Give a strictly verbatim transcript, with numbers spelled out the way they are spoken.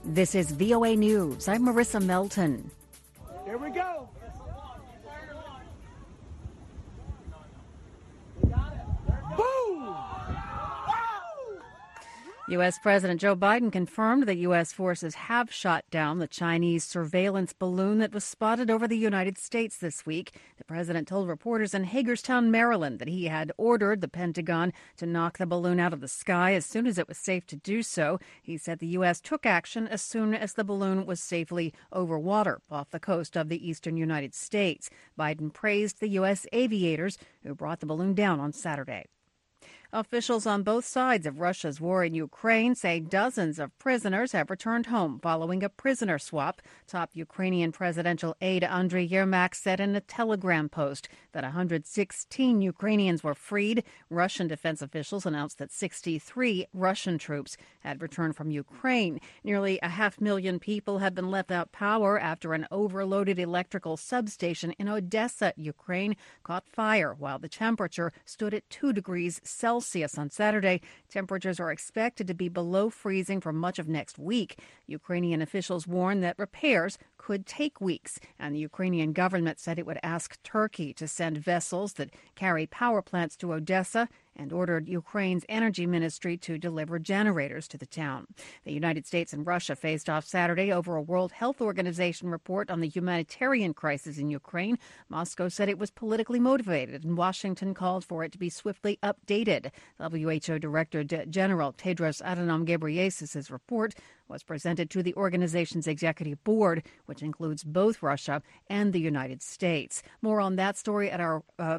This is V O A News. I'm Marissa Melton. Here we go. Boom! U S. President Joe Biden confirmed that U S forces have shot down the Chinese surveillance balloon that was spotted over the United States this week. The president told reporters in Hagerstown, Maryland, that he had ordered the Pentagon to knock the balloon out of the sky as soon as it was safe to do so. He said the U S took action as soon as the balloon was safely over water off the coast of the eastern United States. Biden praised the U S aviators who brought the balloon down on Saturday. Officials on both sides of Russia's war in Ukraine say dozens of prisoners have returned home following a prisoner swap. Top Ukrainian presidential aide Andriy Yermak said in a Telegram post that one hundred sixteen Ukrainians were freed. Russian defense officials announced that sixty-three Russian troops had returned from Ukraine. Nearly a half million people have been left without power after an overloaded electrical substation in Odessa, Ukraine, caught fire while the temperature stood at two degrees Celsius. On Saturday, temperatures are expected to be below freezing for much of next week. Ukrainian officials warn that repairs could take weeks, and the Ukrainian government said it would ask Turkey to send vessels that carry power plants to Odessa and ordered Ukraine's energy ministry to deliver generators to the town. The United States and Russia faced off Saturday over a World Health Organization report on the humanitarian crisis in Ukraine. Moscow said it was politically motivated, and Washington called for it to be swiftly updated. W H O Director General Tedros Adhanom Ghebreyesus' report was presented to the organization's executive board, which includes both Russia and the United States. More on that story at our uh,